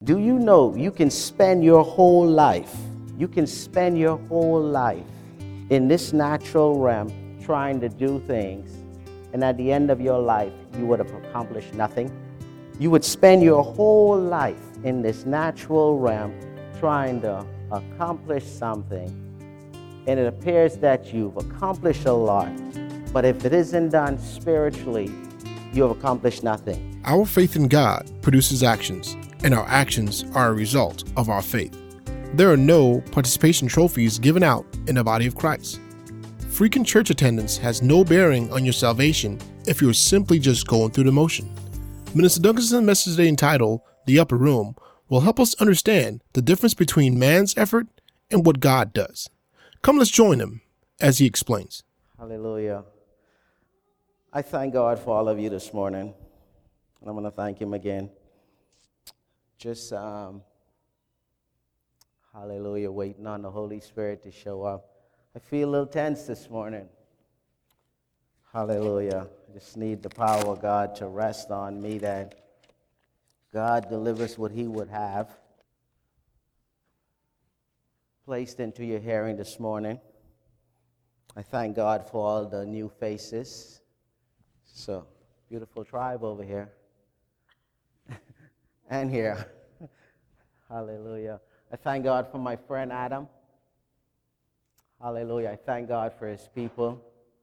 Do you know you can spend your whole life, in this natural realm trying to do things, and at the end of your life, you would have accomplished nothing? You would spend your whole life in this natural realm trying to accomplish something, and it appears that you've accomplished a lot, but if it isn't done spiritually, you have accomplished nothing. Our faith in God produces actions, and our actions are a result of our faith. There are no participation trophies given out in the body of Christ. Frequent church attendance has no bearing on your salvation if you're simply just going through the motion. Minister Duncanson's message today entitled, The Upper Room, will help us understand the difference between man's effort and what God does. Come, let's join him as he explains. Hallelujah. I thank God for all of you this morning, and I'm going to thank him again. Just, hallelujah, waiting on the Holy Spirit to show up. I feel a little tense this morning. Hallelujah. I just need the power of God to rest on me, that God delivers what he would have placed into your hearing this morning. I thank God for all the new faces. So, beautiful tribe over here. And here. Hallelujah. I thank God for my friend Adam. Hallelujah. I thank God for his people.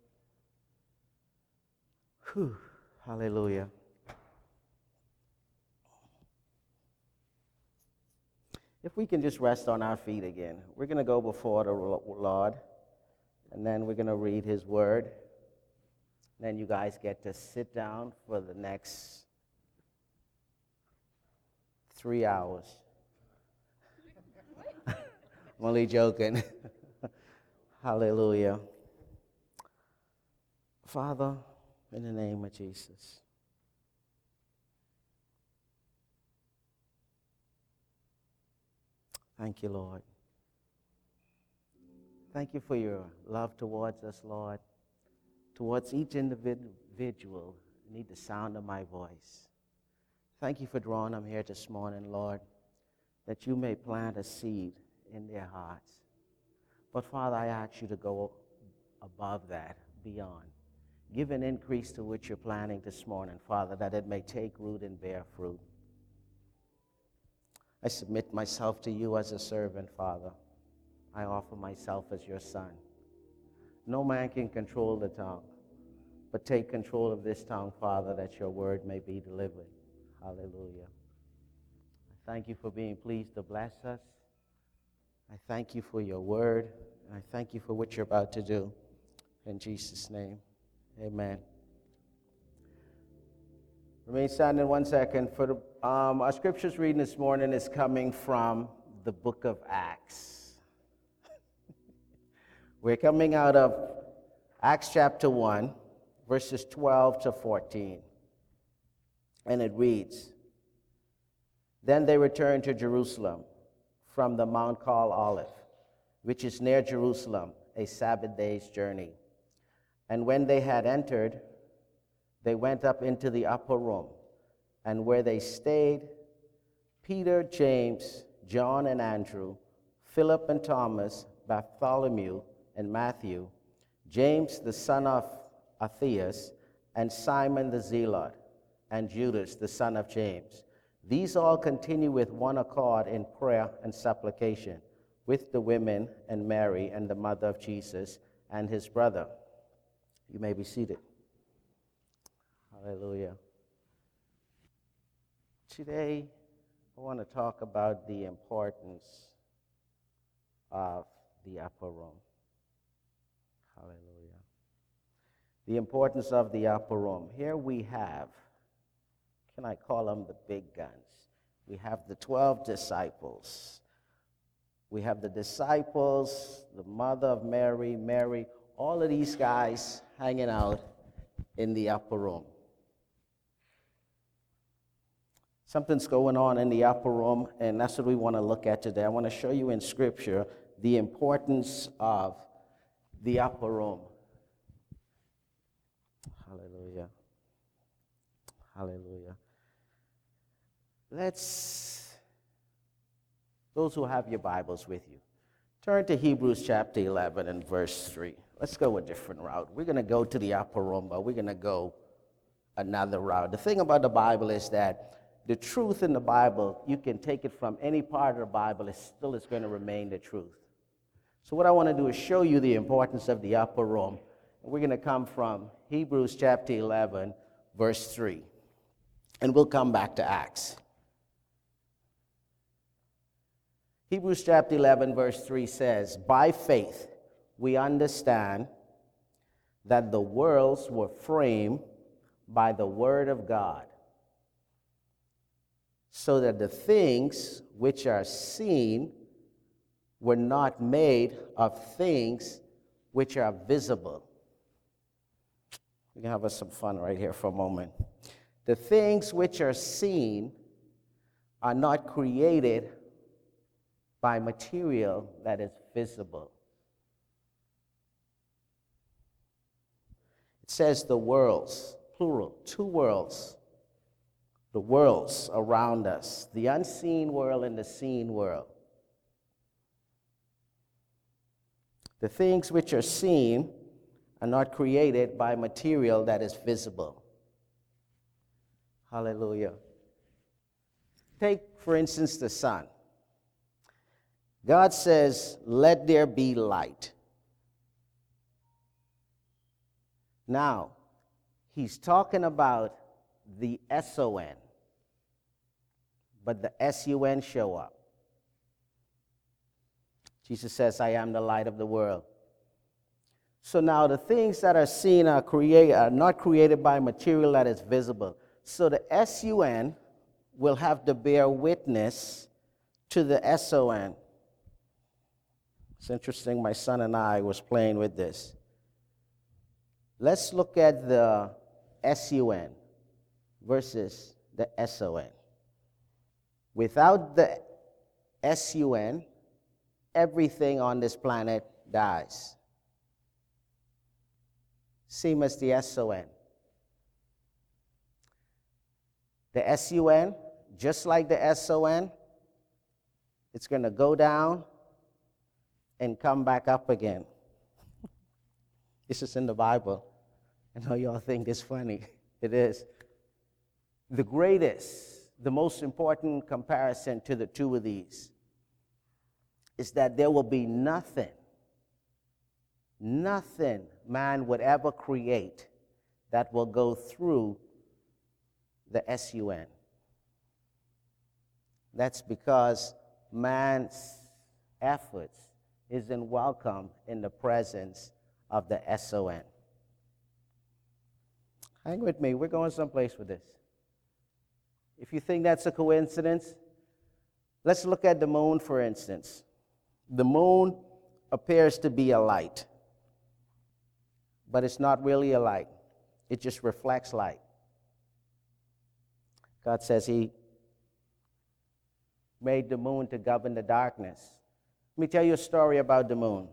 Whew. Hallelujah. If we can just rest on our feet again. We're going to go before the Lord, and then we're going to read his word. Then you guys get to sit down for the next 3 hours. I'm only joking. Hallelujah. Father, in the name of Jesus, thank you, Lord. Thank you for your love towards us, Lord, towards each individual who need the sound of my voice. Thank you for drawing them here this morning, Lord, that you may plant a seed in their hearts. But, Father, I ask you to go above that, beyond. Give an increase to what you're planting this morning, Father, that it may take root and bear fruit. I submit myself to you as a servant, Father. I offer myself as your son. No man can control the tongue, but take control of this tongue, Father, that your word may be delivered. Hallelujah. I thank you for being pleased to bless us. I thank you for your word, and I thank you for what you're about to do. In Jesus' name, amen. Remain standing 1 second. For the, our scriptures reading this morning is coming from the book of Acts. We're coming out of Acts chapter 1, verses 12 to 14. And it reads, Then they returned to Jerusalem from the mount called Olive, which is near Jerusalem, a Sabbath day's journey. And when they had entered, they went up into the upper room, and where they stayed, Peter, James, John, and Andrew, Philip and Thomas, Bartholomew and Matthew, James the son of Alphaeus, and Simon the Zealot, and Judas the son of James. These all continue with one accord in prayer and supplication with the women and Mary and the mother of Jesus and his brother. You may be seated. Hallelujah. Today, I want to talk about the importance of the upper room. Hallelujah. The importance of the upper room. Here we have, can I call them the big guns? We have the 12 disciples. We have the disciples, the mother of Mary, all of these guys hanging out in the upper room. Something's going on in the upper room, and that's what we want to look at today. I want to show you in Scripture the importance of the upper room. Hallelujah. Hallelujah. Let's Those who have your Bibles with you, turn to Hebrews chapter 11 and verse 3. Let's go a different route. We're going to go to the upper room, but we're going to go another route. The thing about the Bible is that the truth in the Bible, you can take it from any part of the Bible, it still is going to remain the truth. So what I want to do is show you the importance of the upper room. We're going to come from Hebrews chapter 11, verse 3. And we'll come back to Acts. Hebrews chapter 11, verse 3 says, "By faith we understand that the worlds were framed by the word of God, so that the things which are seen were not made of things which are visible." We can have us some fun right here for a moment. The things which are seen are not created by material that is visible. It says the worlds, plural, two worlds. The worlds around us, the unseen world and the seen world. The things which are seen are not created by material that is visible. Hallelujah. Take, for instance, the sun. God says, "Let there be light." Now, he's talking about the S-O-N, but the S-U-N show up. Jesus says, "I am the light of the world." So now the things that are seen are not created by material that is visible. So the S-U-N will have to bear witness to the S-O-N. It's interesting, my son and I was playing with this. Let's look at the S-U-N versus the S-O-N. Without the S-U-N, everything on this planet dies. Same as the S-O-N. The S-U-N, just like the S-O-N, it's going to go down and come back up again. This is in the Bible. I know y'all think it's funny. It is. The greatest, the most important comparison to the two of these is that there will be nothing man would ever create that will go through the S-U-N. That's because man's efforts isn't welcome in the presence of the S-O-N. Hang with me. We're going someplace with this. If you think that's a coincidence, let's look at the moon, for instance. The moon appears to be a light, but it's not really a light. It just reflects light. God says he made the moon to govern the darkness. Let me tell you a story about the moon.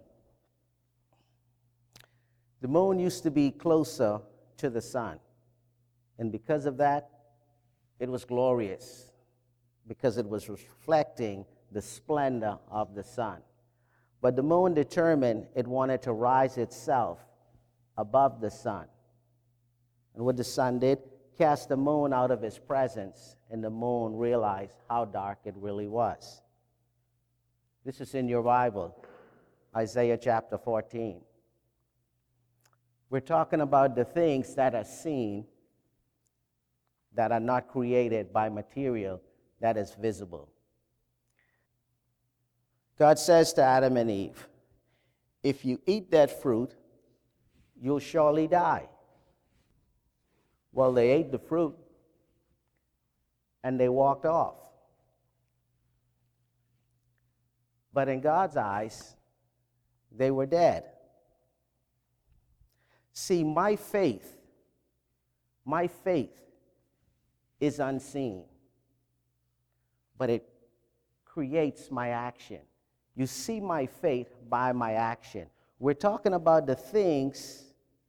The moon used to be closer to the sun, and because of that, it was glorious, because it was reflecting the splendor of the sun. But the moon determined it wanted to rise itself above the sun. And what the sun did, cast the moon out of its presence, and the moon realized how dark it really was. This is in your Bible, Isaiah chapter 14. We're talking about the things that are seen that are not created by material that is visible. God says to Adam and Eve, "If you eat that fruit, you'll surely die." Well, they ate the fruit and they walked off. But in God's eyes, they were dead. See, my faith is unseen, but it creates my action. You see my faith by my action. We're talking about the things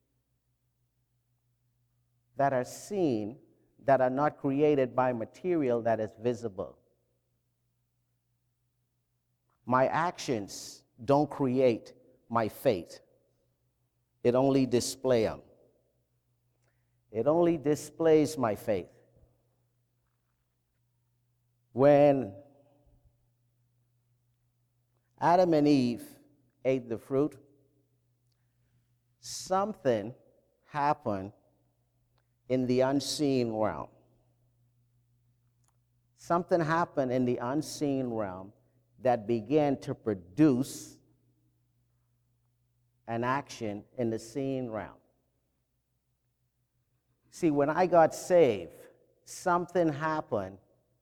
that are seen that are not created by material that is visible. My actions don't create my faith. It only displays them. It only displays my faith. When Adam and Eve ate the fruit, something happened in the unseen realm. Something happened in the unseen realm that began to produce an action in the seen realm. See, when I got saved, something happened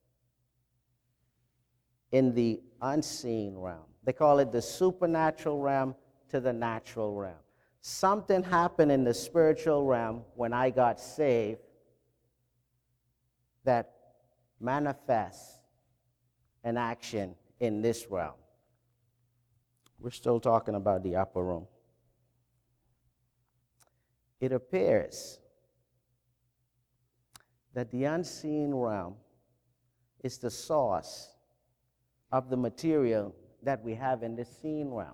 in the unseen realm. They call it the supernatural realm to the natural realm. Something happened in the spiritual realm when I got saved that manifests an action in this realm. We're still talking about the upper room. It appears that the unseen realm is the source of the material that we have in the seen realm.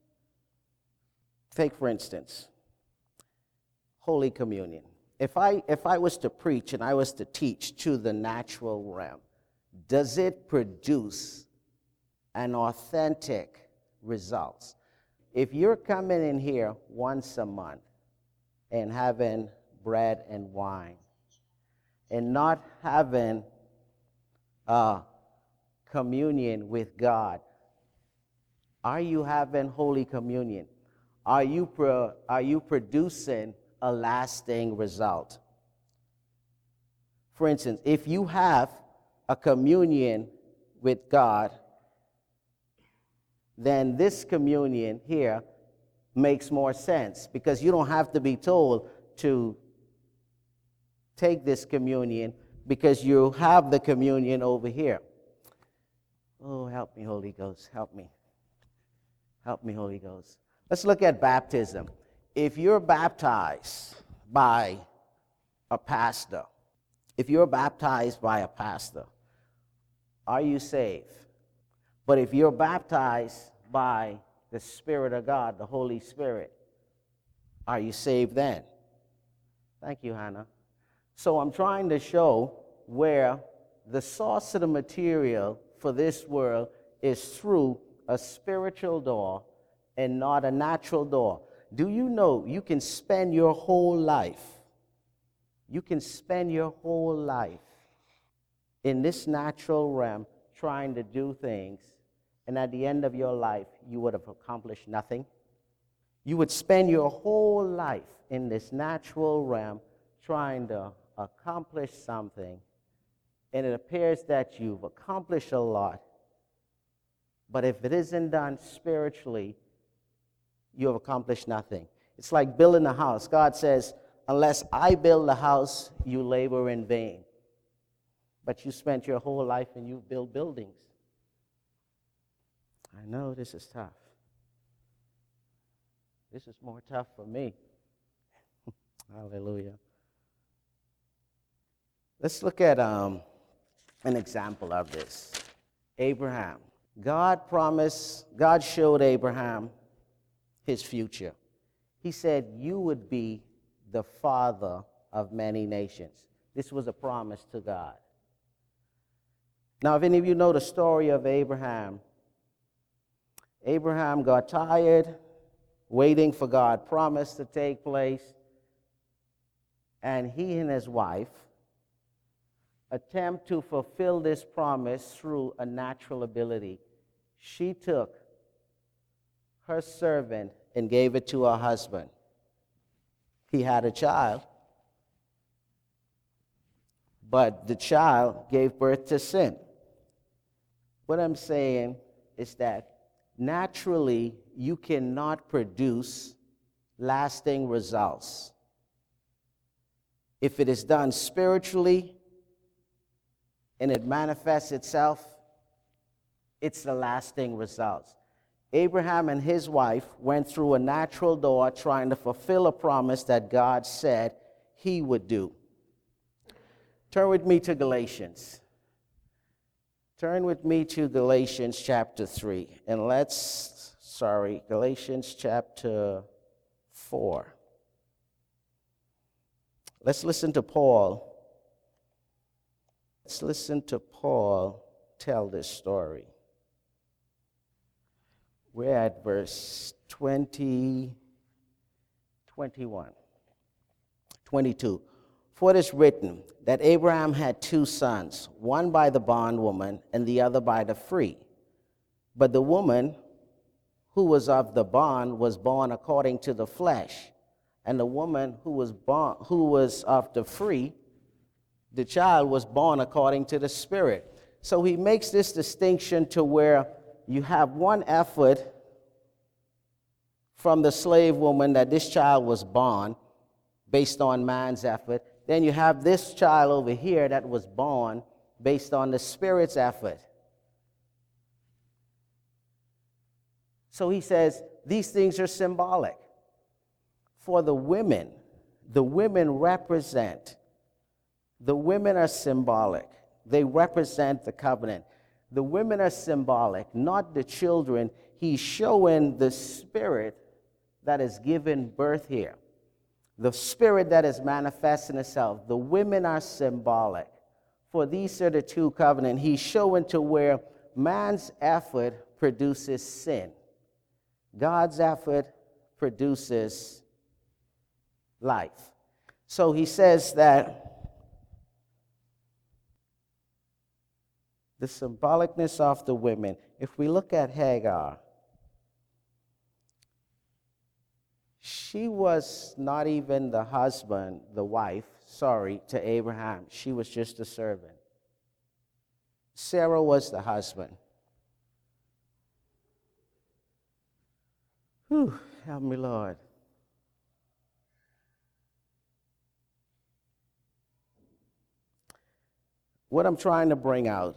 Take, for instance, Holy Communion. If I was to preach and I was to teach to the natural realm, does it produce an authentic result? If you're coming in here once a month and having bread and wine and not having communion with God, are you having Holy Communion? Are you producing a lasting result? For instance, if you have a communion with God, then this communion here makes more sense because you don't have to be told to take this communion because you have the communion over here. Oh, help me, Holy Ghost, help me. Help me, Holy Ghost. Let's look at baptism. If you're baptized by a pastor, are you saved? But if you're baptized by the Spirit of God, the Holy Spirit, are you saved then? Thank you, Hannah. So I'm trying to show where the source of the material for this world is through a spiritual door and not a natural door. Do you know you can spend your whole life, in this natural realm trying to do things, and at the end of your life, you would have accomplished nothing? You would spend your whole life in this natural realm trying to accomplish something, and it appears that you've accomplished a lot, but if it isn't done spiritually, you have accomplished nothing. It's like building a house. God says, unless I build the house, you labor in vain. But you spent your whole life and you build buildings. I know this is tough. This is more tough for me. Hallelujah. Let's look at an example of this. Abraham. God showed Abraham his future. He said, you would be the father of many nations. This was a promise to God. Now, if any of you know the story of Abraham, Abraham got tired waiting for God's promise to take place, and he and his wife attempt to fulfill this promise through a natural ability. She took her servant and gave it to her husband. He had a child, but the child gave birth to sin. What I'm saying is that naturally you cannot produce lasting results. If it is done spiritually and it manifests itself, it's the lasting results. Abraham and his wife went through a natural door trying to fulfill a promise that God said he would do. Turn with me to Galatians Turn with me to Galatians chapter 3, and Galatians chapter 4. Let's listen to Paul. Let's listen to Paul tell this story. We're at verse 22. For it is written that Abraham had two sons, one by the bondwoman and the other by the free. But the woman who was of the bond was born according to the flesh, and the woman who was of the free, the child was born according to the Spirit. So he makes this distinction to where you have one effort from the slave woman that this child was born based on man's effort. Then you have this child over here that was born based on the Spirit's effort. So he says these things are symbolic. For the women represent. The women are symbolic. They represent the covenant. The women are symbolic, not the children. He's showing the Spirit that is given birth here. The Spirit that is manifesting itself. The women are symbolic. For these are the two covenants. He's showing to where man's effort produces sin. God's effort produces life. So he says that the symbolicness of the women, if we look at Hagar, she was not even the husband, the wife, to Abraham. She was just a servant. Sarah was the husband. Whew, help me, Lord. What I'm trying to bring out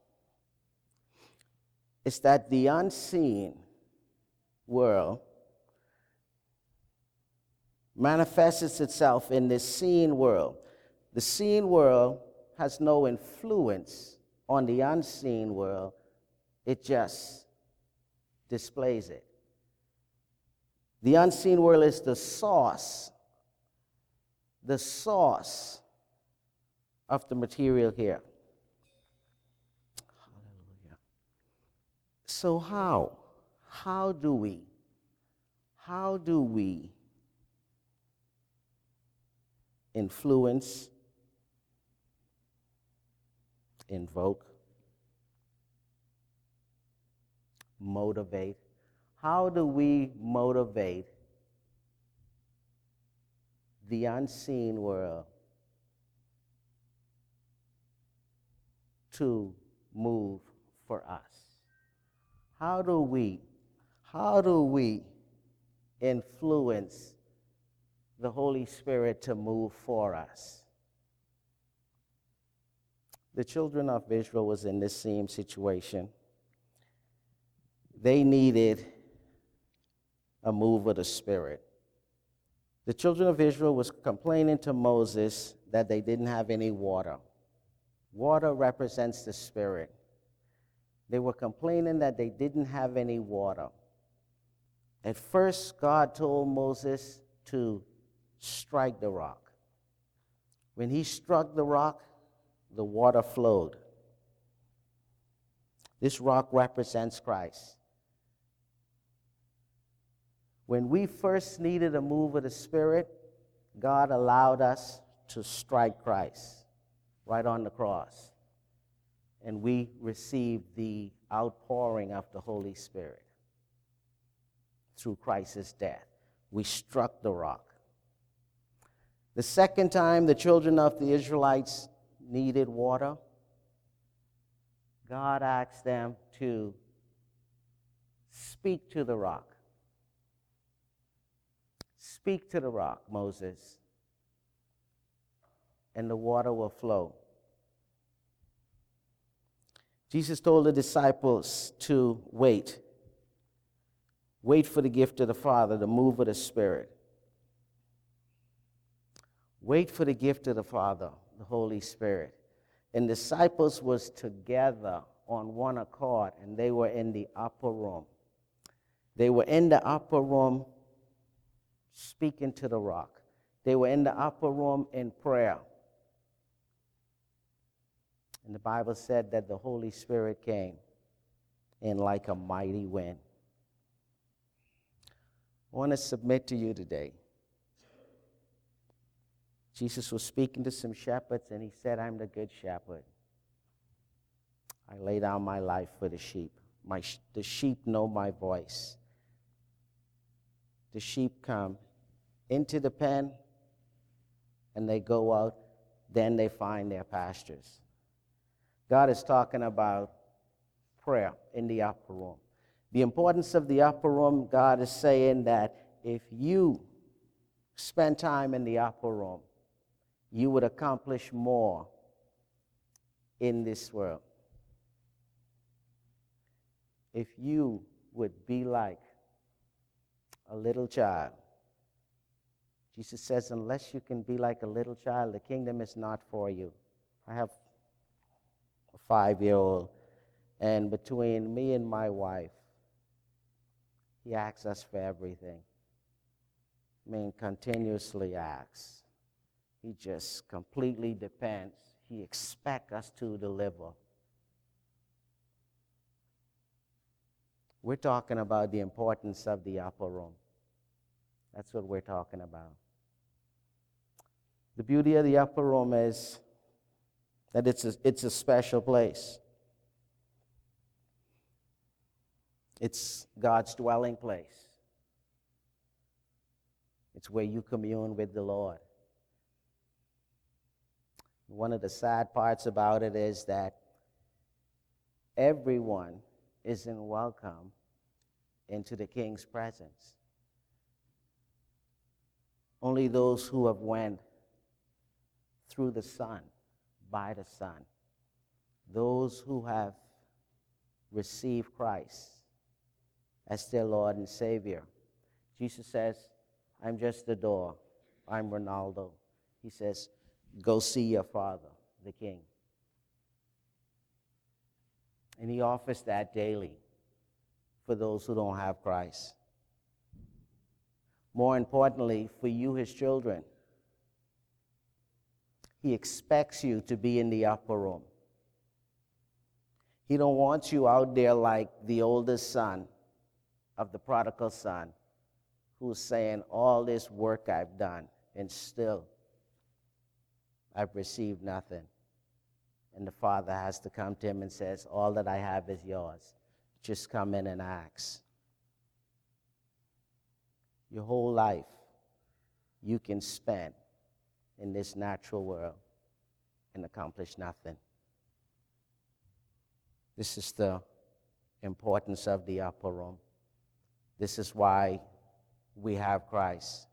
is that the unseen world manifests itself in this seen world. The seen world has no influence on the unseen world. It just displays it. The unseen world is the source of the material here. Hallelujah. So how do we influence, invoke, motivate? How do we motivate the unseen world to move for us? How do we influence the Holy Spirit to move for us? The children of Israel was in this same situation. They needed a move of the Spirit. The children of Israel was complaining to Moses that they didn't have any water. Water represents the Spirit. They were complaining that they didn't have any water. At first, God told Moses to strike the rock. When he struck the rock, the water flowed. This rock represents Christ. When we first needed a move of the Spirit, God allowed us to strike Christ right on the cross. And we received the outpouring of the Holy Spirit through Christ's death. We struck the rock. The second time the children of the Israelites needed water, God asked them to speak to the rock. Speak to the rock, Moses, and the water will flow. Jesus told the disciples to wait. Wait for the gift of the Father, the move of the Spirit. Wait for the gift of the Father, the Holy Spirit. And disciples was together on one accord, and they were in the upper room. They were in the upper room speaking to the rock. They were in the upper room in prayer. And the Bible said that the Holy Spirit came in like a mighty wind. I want to submit to you today. Jesus was speaking to some shepherds, and he said, I'm the good shepherd. I lay down my life for the sheep. The sheep know my voice. The sheep come into the pen, and they go out. Then they find their pastures. God is talking about prayer in the upper room. The importance of the upper room, God is saying that if you spend time in the upper room, you would accomplish more in this world. If you would be like a little child. Jesus says, unless you can be like a little child, the kingdom is not for you. I have a 5-year-old, and between me and my wife, he asks us for everything. I mean, continuously asks. He just completely depends. He expects us to deliver. We're talking about the importance of the upper room. That's what we're talking about. The beauty of the upper room is that it's a special place. It's God's dwelling place. It's where you commune with the Lord. One of the sad parts about it is that everyone isn't welcome into the King's presence. Only those who have went through the Son, by the Son, those who have received Christ as their Lord and Savior. Jesus says, I'm just the door. I'm Ronaldo. He says, go see your Father, the King. And he offers that daily for those who don't have Christ. More importantly, for you, his children, he expects you to be in the upper room. He don't want you out there like the oldest son of the prodigal son who's saying, all this work I've done, and still I've received nothing. And the father has to come to him and says, all that I have is yours. Just come in and ask. Your whole life you can spend in this natural world and accomplish nothing. This is the importance of the upper room. This is why we have Christ.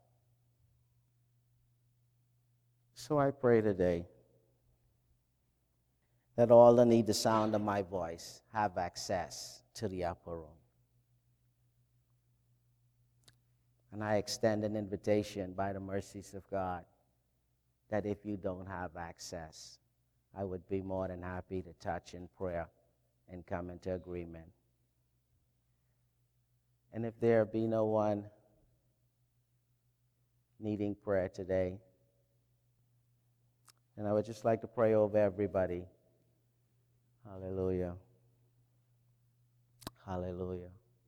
So I pray today that all that need the sound of my voice have access to the upper room. And I extend an invitation by the mercies of God that if you don't have access, I would be more than happy to touch in prayer and come into agreement. And if there be no one needing prayer today, and I would just like to pray over everybody. Hallelujah. Hallelujah.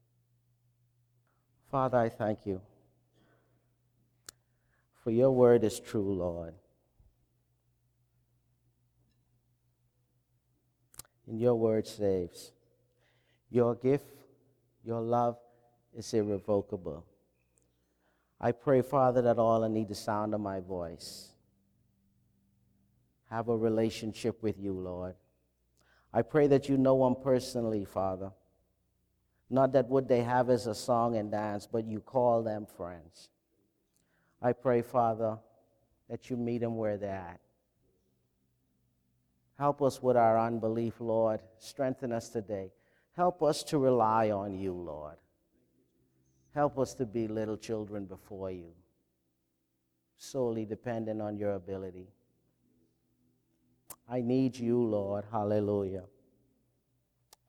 Father, I thank you. For your word is true, Lord. And your word saves. Your gift, your love is irrevocable. I pray, Father, that all that need the sound of my voice have a relationship with you, Lord. I pray that you know them personally, Father. Not that what they have is a song and dance, but you call them friends. I pray, Father, that you meet them where they're at. Help us with our unbelief, Lord. Strengthen us today. Help us to rely on you, Lord. Help us to be little children before you, solely dependent on your ability. I need you, Lord. Hallelujah.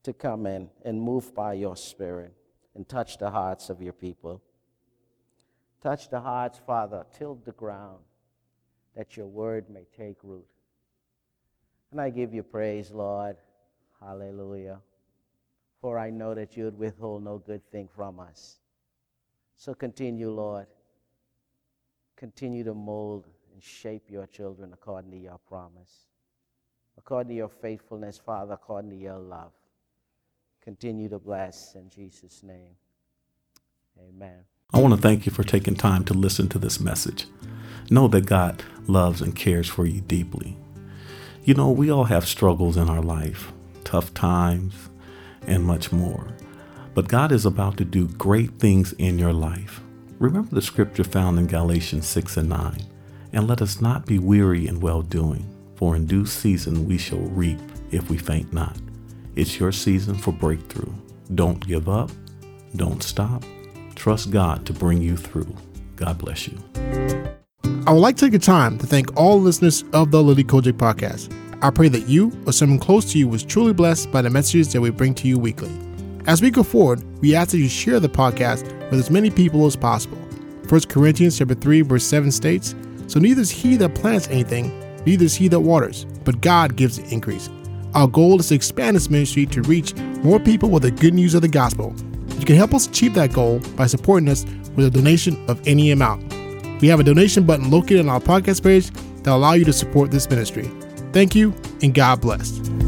to come in and move by your Spirit and touch the hearts of your people. Touch the hearts, Father, till the ground, that your word may take root. And I give you praise, Lord. Hallelujah. For I know that you would withhold no good thing from us. So continue, Lord. Continue to mold and shape your children according to your promise, according to your faithfulness, Father, according to your love. Continue to bless in Jesus' name. Amen. I want to thank you for taking time to listen to this message. Know that God loves and cares for you deeply. You know, we all have struggles in our life, tough times, and much more. But God is about to do great things in your life. Remember the scripture found in Galatians 6:9. And let us not be weary in well-doing, for in due season we shall reap if we faint not. It's your season for breakthrough. Don't give up. Don't stop. Trust God to bring you through. God bless you. I would like to take a time to thank all listeners of the Lily Kojic podcast. I pray that you or someone close to you was truly blessed by the messages that we bring to you weekly. As we go forward, we ask that you share the podcast with as many people as possible. 1 Corinthians 3 verse 7 states, "So neither is he that plants anything, neither is he that waters, but God gives the increase." Our goal is to expand this ministry to reach more people with the good news of the gospel. You can help us achieve that goal by supporting us with a donation of any amount. We have a donation button located on our podcast page that will allow you to support this ministry. Thank you, and God bless.